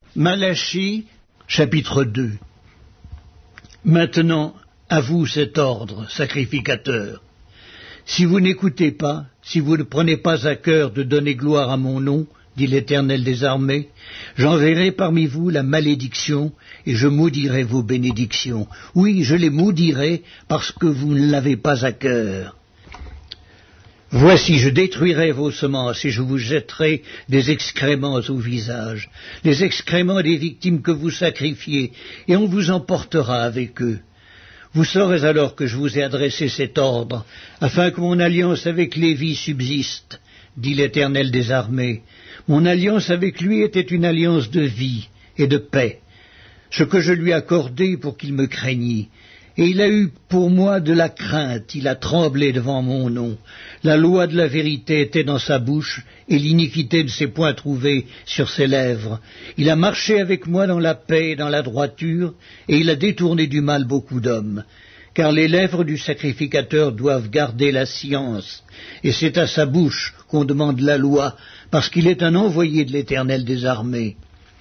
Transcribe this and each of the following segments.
Malachie, chapitre 2. Maintenant, à vous cet ordre, sacrificateurs. Si vous n'écoutez pas, si vous ne prenez pas à cœur de donner gloire à mon nom, dit l'Éternel des armées, j'enverrai parmi vous la malédiction, et je maudirai vos bénédictions. Oui, je les maudirai parce que vous ne l'avez pas à cœur. Voici, je détruirai vos semences et je vous jetterai des excréments au visage, les excréments des victimes que vous sacrifiez, et on vous emportera avec eux. Vous saurez alors que je vous ai adressé cet ordre, afin que mon alliance avec Lévi subsiste, dit l'Éternel des armées. Mon alliance avec lui était une alliance de vie et de paix, ce que je lui accordai pour qu'il me craignît. Et il a eu pour moi de la crainte, il a tremblé devant mon nom. La loi de la vérité était dans sa bouche, et l'iniquité ne s'est point trouvée sur ses lèvres. Il a marché avec moi dans la paix et dans la droiture, et il a détourné du mal beaucoup d'hommes. Car les lèvres du sacrificateur doivent garder la science, et c'est à sa bouche qu'on demande la loi, parce qu'il est un envoyé de l'Éternel des armées.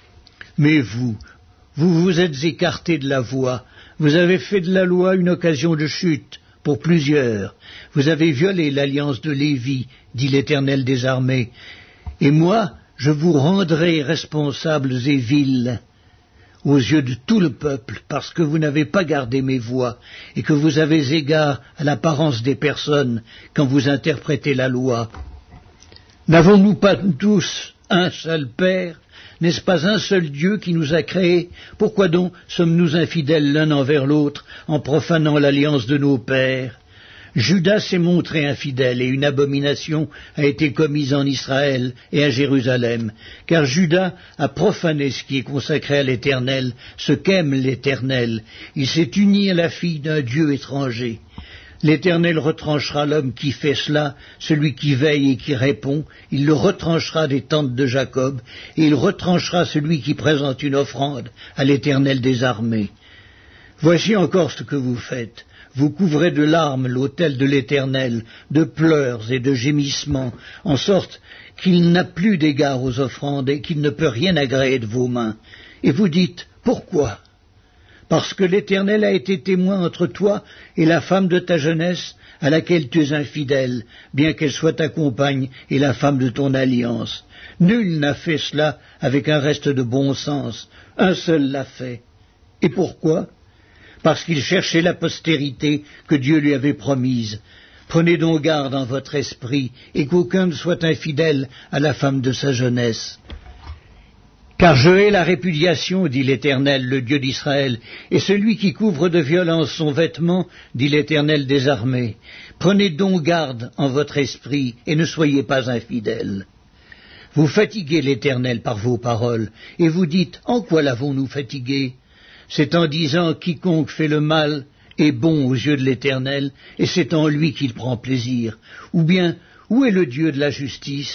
Mais vous vous êtes écartés de la voie. Vous avez fait de la loi une occasion de chute pour plusieurs. Vous avez violé l'alliance de Lévi, dit l'Éternel des armées. Et moi, je vous rendrai responsables et vils aux yeux de tout le peuple, parce que vous n'avez pas gardé mes voies, et que vous avez égard à l'apparence des personnes quand vous interprétez la loi. N'avons-nous pas tous un seul Père ? N'est-ce pas un seul Dieu qui nous a créés? Pourquoi donc sommes-nous infidèles l'un envers l'autre en profanant l'alliance de nos pères? Judas s'est montré infidèle et une abomination a été commise en Israël et à Jérusalem, car Judas a profané ce qui est consacré à l'Éternel, ce qu'aime l'Éternel. Il s'est uni à la fille d'un Dieu étranger. L'Éternel retranchera l'homme qui fait cela, celui qui veille et qui répond, il le retranchera des tentes de Jacob, et il retranchera celui qui présente une offrande à l'Éternel des armées. Voici encore ce que vous faites. Vous couvrez de larmes l'autel de l'Éternel, de pleurs et de gémissements, en sorte qu'il n'a plus d'égard aux offrandes et qu'il ne peut rien agréer de vos mains. Et vous dites, pourquoi ? Parce que l'Éternel a été témoin entre toi et la femme de ta jeunesse, à laquelle tu es infidèle, bien qu'elle soit ta compagne et la femme de ton alliance. Nul n'a fait cela avec un reste de bon sens, un seul l'a fait. Et pourquoi ? Parce qu'il cherchait la postérité que Dieu lui avait promise. Prenez donc garde en votre esprit, et qu'aucun ne soit infidèle à la femme de sa jeunesse. Car je hais la répudiation, dit l'Éternel, le Dieu d'Israël, et celui qui couvre de violence son vêtement, dit l'Éternel des armées. Prenez donc garde en votre esprit, et ne soyez pas infidèles. Vous fatiguez l'Éternel par vos paroles, et vous dites, en quoi l'avons-nous fatigué? C'est en disant, quiconque fait le mal est bon aux yeux de l'Éternel, et c'est en lui qu'il prend plaisir. Ou bien, où est le Dieu de la justice ?